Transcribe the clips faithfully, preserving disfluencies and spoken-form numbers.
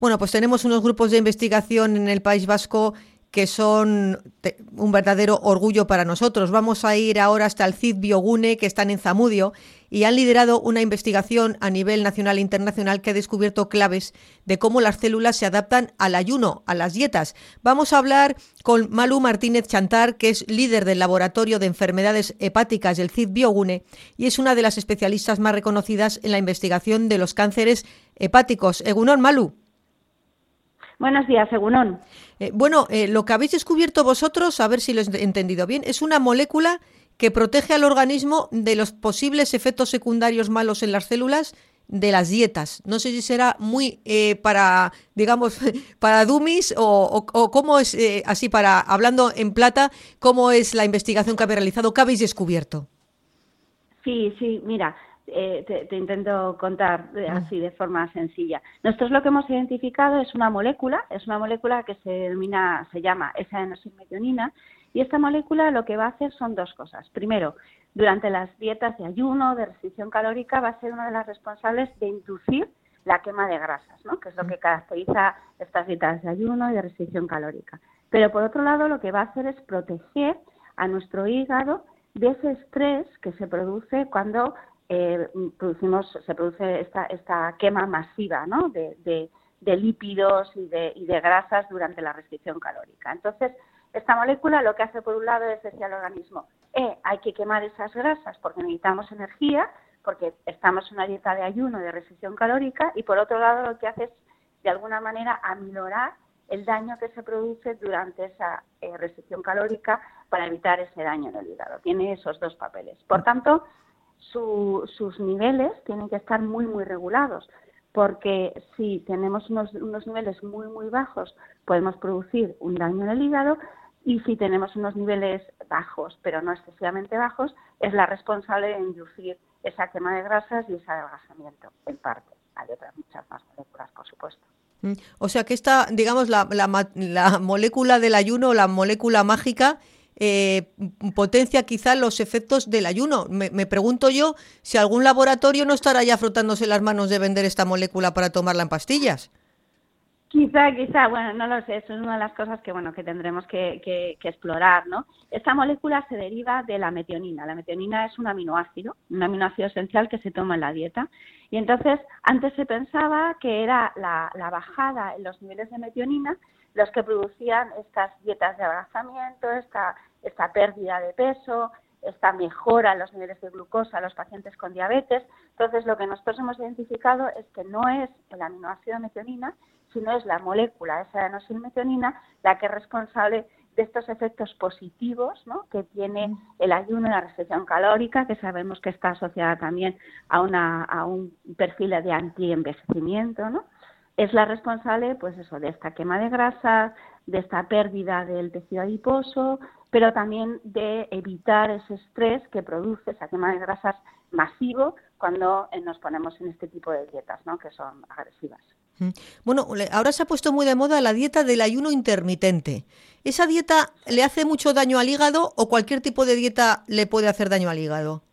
Bueno, pues tenemos unos grupos de investigación en el País Vasco que son un verdadero orgullo para nosotros. Vamos a ir ahora hasta el C I D Biogune, que están en Zamudio, y han liderado una investigación a nivel nacional e internacional que ha descubierto claves de cómo las células se adaptan al ayuno, a las dietas. Vamos a hablar con Malu Martínez Chantar, que es líder del Laboratorio de Enfermedades Hepáticas del C I D Biogune y es una de las especialistas más reconocidas en la investigación de los cánceres hepáticos. Egunon, Malu. Buenos días, Egunon. Eh, bueno, eh, lo que habéis descubierto vosotros, a ver si lo he entendido bien, es una molécula que protege al organismo de los posibles efectos secundarios malos en las células de las dietas. No sé si será muy eh, para, digamos, para dummies o, o, o cómo es, eh, así para, hablando en plata, cómo es la investigación que habéis realizado, qué habéis descubierto. Sí, sí, mira, eh, te, te intento contar eh, así de forma sencilla. Nosotros lo que hemos identificado es una molécula, es una molécula que se denomina, se llama S-adenosilmetionina, y esta molécula lo que va a hacer son dos cosas. Primero, durante las dietas de ayuno, de restricción calórica, va a ser una de las responsables de inducir la quema de grasas, ¿no? Que es lo que caracteriza estas dietas de ayuno y de restricción calórica. Pero por otro lado, lo que va a hacer es proteger a nuestro hígado de ese estrés que se produce cuando eh, producimos, se produce esta, esta quema masiva, ¿no? de, de, de lípidos y de, y de grasas durante la restricción calórica. Entonces, esta molécula lo que hace por un lado es decir al organismo, eh, hay que quemar esas grasas porque necesitamos energía, porque estamos en una dieta de ayuno, de restricción calórica, y por otro lado lo que hace es, de alguna manera, aminorar el daño que se produce durante esa eh, restricción calórica para evitar ese daño en el hígado. Tiene esos dos papeles. Por tanto, su, sus niveles tienen que estar muy, muy regulados, porque si tenemos unos, unos niveles muy, muy bajos, podemos producir un daño en el hígado, y si tenemos unos niveles bajos, pero no excesivamente bajos, es la responsable de inducir esa quema de grasas y ese adelgazamiento, en parte. Hay otras muchas más moléculas, por supuesto. O sea que esta, digamos, la, la, la molécula del ayuno, la molécula mágica, eh, potencia quizá los efectos del ayuno. Me, me pregunto yo si algún laboratorio no estará ya frotándose las manos de vender esta molécula para tomarla en pastillas. Quizá, quizá, bueno, no lo sé, eso es una de las cosas que, bueno, que tendremos que, que, que explorar, ¿no? Esta molécula se deriva de la metionina. La metionina es un aminoácido, un aminoácido esencial que se toma en la dieta. Y entonces, antes se pensaba que era la, la bajada en los niveles de metionina los que producían estas dietas de adelgazamiento, esta, esta pérdida de peso, esta mejora en los niveles de glucosa en los pacientes con diabetes. Entonces, lo que nosotros hemos identificado es que no es el aminoácido metionina, sino es la molécula, esa adenosilmetionina, la que es responsable de estos efectos positivos, ¿no?, que tiene el ayuno y la restricción calórica, que sabemos que está asociada también a, una, a un perfil de antienvejecimiento, ¿no? Es la responsable, pues eso, de esta quema de grasa, de esta pérdida del tejido adiposo, pero también de evitar ese estrés que produce esa quema de grasas masivo cuando nos ponemos en este tipo de dietas, ¿no?, que son agresivas. Bueno, ahora se ha puesto muy de moda la dieta del ayuno intermitente. ¿Esa dieta le hace mucho daño al hígado o cualquier tipo de dieta le puede hacer daño al hígado?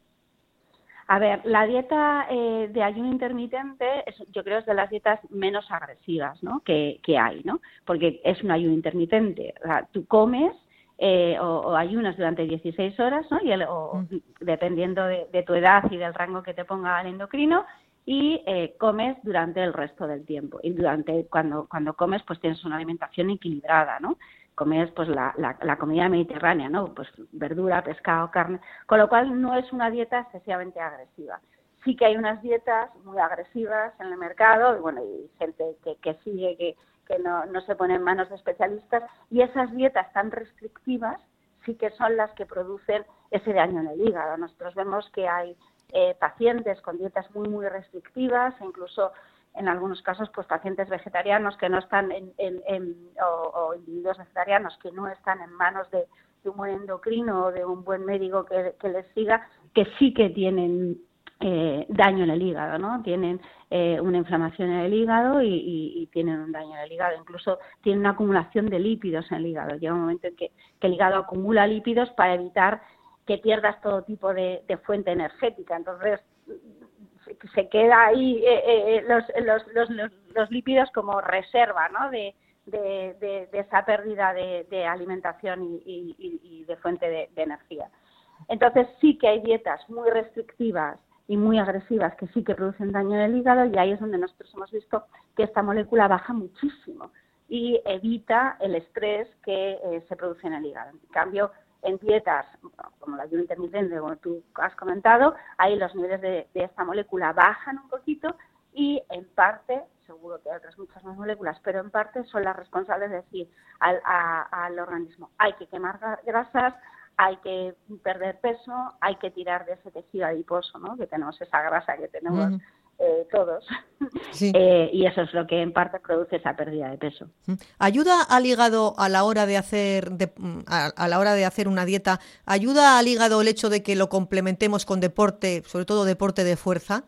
A ver, la dieta eh, de ayuno intermitente es, yo creo es de las dietas menos agresivas, ¿no?, que, que hay, ¿no? Porque es un ayuno intermitente. O sea, tú comes eh, o, o ayunas durante dieciséis horas, ¿no?, y el, o, dependiendo de, de tu edad y del rango que te ponga el endocrino, y eh, comes durante el resto del tiempo. Y durante cuando cuando comes, pues tienes una alimentación equilibrada, ¿no? Comes pues la, la, la comida mediterránea, ¿no? Pues verdura, pescado, carne, con lo cual no es una dieta excesivamente agresiva. Sí que hay unas dietas muy agresivas en el mercado, y bueno, y gente que, que sigue, que, que no, no se pone en manos de especialistas, y esas dietas tan restrictivas sí que son las que producen ese daño en el hígado. Nosotros vemos que hay Eh, pacientes con dietas muy muy restrictivas e incluso en algunos casos pues pacientes vegetarianos que no están en, en, en o, o individuos vegetarianos que no están en manos de, de un buen endocrino o de un buen médico que, que les siga, que sí que tienen eh, daño en el hígado, ¿no? Tienen eh, una inflamación en el hígado y, y, y tienen un daño en el hígado, incluso tienen una acumulación de lípidos en el hígado. Llega un momento en que, que el hígado acumula lípidos para evitar que pierdas todo tipo de, de fuente energética. Entonces, se, se queda ahí eh, eh, los, los, los, los, los lípidos como reserva, ¿no? de, de, de, de esa pérdida de, de alimentación y, y, y de fuente de, de energía. Entonces sí que hay dietas muy restrictivas y muy agresivas que sí que producen daño en el hígado, y ahí es donde nosotros hemos visto que esta molécula baja muchísimo y evita el estrés que eh, se produce en el hígado. En cambio, en dietas como la ayuno intermitente, como tú has comentado, ahí los niveles de, de esta molécula bajan un poquito y en parte, seguro que hay otras muchas más moléculas, pero en parte son las responsables de decir al, a, al organismo: hay que quemar grasas, hay que perder peso, hay que tirar de ese tejido adiposo, ¿no? Que tenemos esa grasa que tenemos uh-huh. eh, todos. Sí. eh, y eso es lo que en parte produce esa pérdida de peso. ¿Ayuda al hígado a la hora de hacer de, a, a la hora de hacer una dieta? ¿Ayuda al hígado el hecho de que lo complementemos con deporte, sobre todo deporte de fuerza?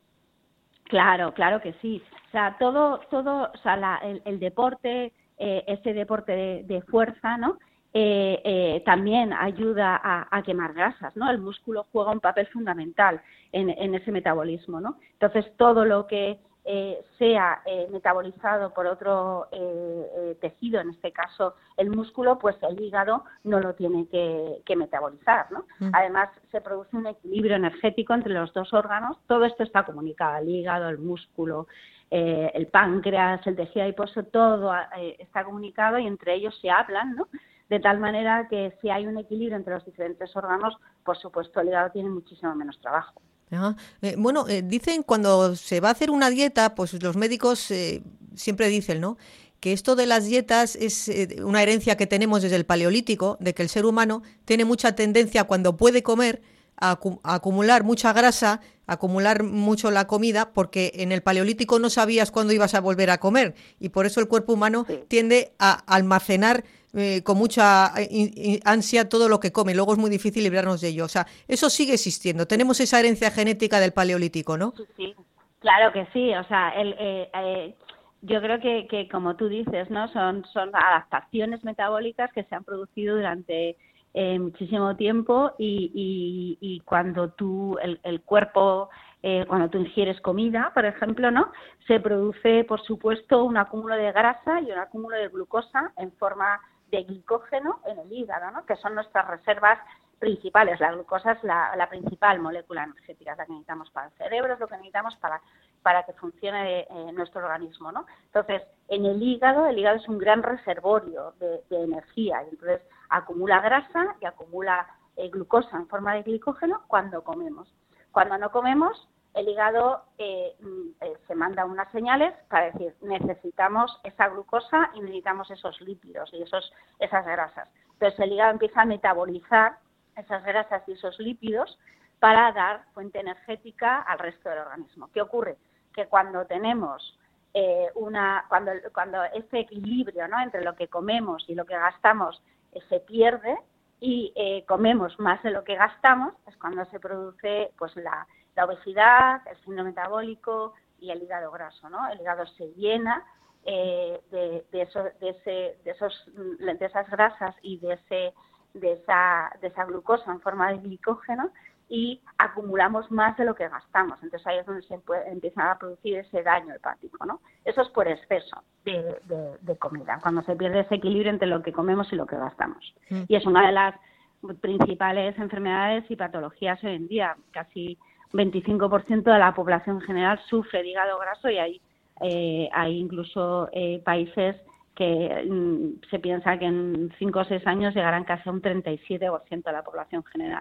Claro, claro que sí. O sea, todo, todo, o sea, la, el, el deporte, eh, ese deporte de, de fuerza, ¿no? Eh, eh, también ayuda a, a quemar grasas, ¿no? El músculo juega un papel fundamental en, en ese metabolismo, ¿no? Entonces, todo lo que eh, sea eh, metabolizado por otro eh, eh, tejido, en este caso el músculo, pues el hígado no lo tiene que, que metabolizar, ¿no? Mm. Además, se produce un equilibrio energético entre los dos órganos. Todo esto está comunicado: el hígado, el músculo, eh, el páncreas, el tejido adiposo, todo eh, está comunicado y entre ellos se hablan, ¿no? De tal manera que si hay un equilibrio entre los diferentes órganos, por supuesto el hígado tiene muchísimo menos trabajo. Ajá. Eh, bueno, eh, dicen cuando se va a hacer una dieta, pues los médicos eh, siempre dicen, ¿no?, que esto de las dietas es eh, una herencia que tenemos desde el Paleolítico, de que el ser humano tiene mucha tendencia cuando puede comer a, acu- a acumular mucha grasa, a acumular mucho la comida, porque en el Paleolítico no sabías cuándo ibas a volver a comer y por eso el cuerpo humano sí. tiende a almacenar Eh, con mucha in, in, ansia todo lo que come, luego es muy difícil librarnos de ello. O sea, eso sigue existiendo. Tenemos esa herencia genética del Paleolítico, ¿no? Sí, sí. Claro que sí. O sea, el, eh, eh, yo creo que, que, como tú dices, ¿no? Son, son adaptaciones metabólicas que se han producido durante eh, muchísimo tiempo y, y, y cuando tú, el, el cuerpo... Eh, cuando tú ingieres comida, por ejemplo, ¿no?, se produce, por supuesto, un acúmulo de grasa y un acúmulo de glucosa en forma de glicógeno en el hígado, ¿no?, que son nuestras reservas principales. La glucosa es la, la principal molécula energética, la que necesitamos para el cerebro, es lo que necesitamos para, para que funcione eh, nuestro organismo, ¿no? Entonces, en el hígado, el hígado es un gran reservorio de, de energía, y entonces acumula grasa y acumula eh, glucosa en forma de glicógeno cuando comemos. Cuando no comemos, el hígado eh, eh, se manda unas señales para decir: necesitamos esa glucosa y necesitamos esos lípidos y esos, esas grasas. Entonces el hígado empieza a metabolizar esas grasas y esos lípidos para dar fuente energética al resto del organismo. ¿Qué ocurre? Que cuando tenemos eh, una, cuando, cuando ese equilibrio, ¿no?, entre lo que comemos y lo que gastamos eh, se pierde, y eh, comemos más de lo que gastamos, es cuando se produce pues la, la obesidad, el síndrome metabólico y el hígado graso, ¿no? El hígado se llena eh, de, de, eso, de, ese, de, esos, de esas grasas y de, ese, de, esa, de esa glucosa en forma de glicógeno y acumulamos más de lo que gastamos. Entonces ahí es donde se puede, empieza a producir ese daño hepático, ¿no? Eso es por exceso de, de, de comida, cuando se pierde ese equilibrio entre lo que comemos y lo que gastamos. Mm. Y es una de las principales enfermedades y patologías hoy en día. Casi veinticinco por ciento de la población general sufre de hígado graso y hay, eh, hay incluso eh, países que mm, se piensa que en cinco o seis años llegarán casi a un treinta y siete por ciento de la población general.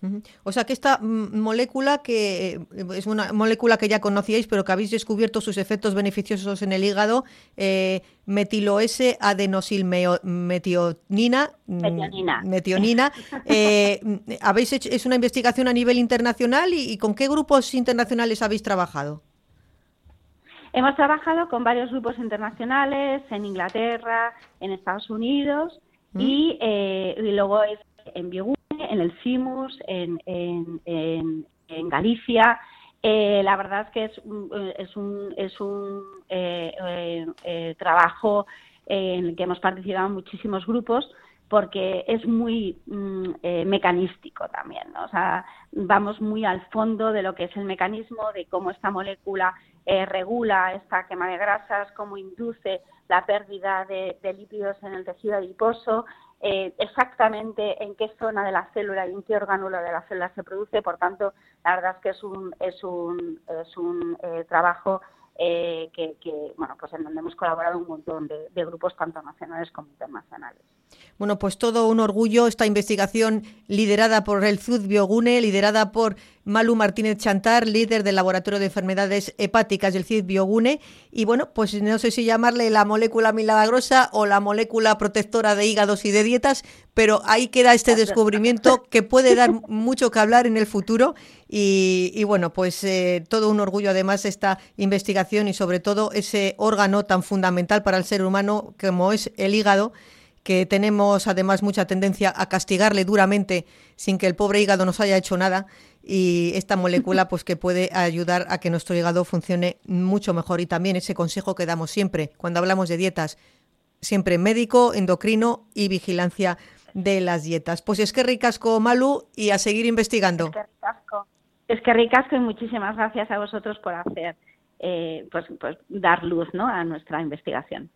O sea que esta molécula, que es una molécula que ya conocíais, pero que habéis descubierto sus efectos beneficiosos en el hígado, eh, metilo S adenosylmetionina, metionina, metionina eh, habéis hecho, es una investigación a nivel internacional y, y ¿con qué grupos internacionales habéis trabajado? Hemos trabajado con varios grupos internacionales en Inglaterra, en Estados Unidos ¿Mm? y, eh, y luego es en Biogune, en el CIMUS, en, en, en, en Galicia. Eh, la verdad es que es un, es un, es un eh, eh, eh, trabajo en el que hemos participado muchísimos grupos, porque es muy mm, eh, mecanístico también, ¿no? O sea, vamos muy al fondo de lo que es el mecanismo, de cómo esta molécula eh, regula esta quema de grasas, cómo induce la pérdida de, de lípidos en el tejido adiposo, eh, exactamente en qué zona de la célula y en qué orgánulo de la célula se produce. Por tanto, la verdad es que es un, es un, es un eh, trabajo eh, que, que, bueno, pues en donde hemos colaborado un montón de, de grupos tanto nacionales como internacionales. Bueno, pues todo un orgullo esta investigación liderada por el C U D Biogune, liderada por Malu Martínez Chantar, líder del Laboratorio de Enfermedades Hepáticas del C I D Biogune. Y bueno, pues no sé si llamarle la molécula milagrosa o la molécula protectora de hígados y de dietas, pero ahí queda este descubrimiento que puede dar mucho que hablar en el futuro. Y, y bueno, pues eh, todo un orgullo además esta investigación y sobre todo ese órgano tan fundamental para el ser humano como es el hígado, que tenemos además mucha tendencia a castigarle duramente sin que el pobre hígado nos haya hecho nada, y esta molécula pues que puede ayudar a que nuestro hígado funcione mucho mejor. Y también ese consejo que damos siempre cuando hablamos de dietas, siempre médico, endocrino y vigilancia de las dietas. Pues es que ricasco, Malu, y a seguir investigando. Es que ricasco, es que ricasco y muchísimas gracias a vosotros por hacer, eh, pues, pues dar luz, ¿no?, a nuestra investigación.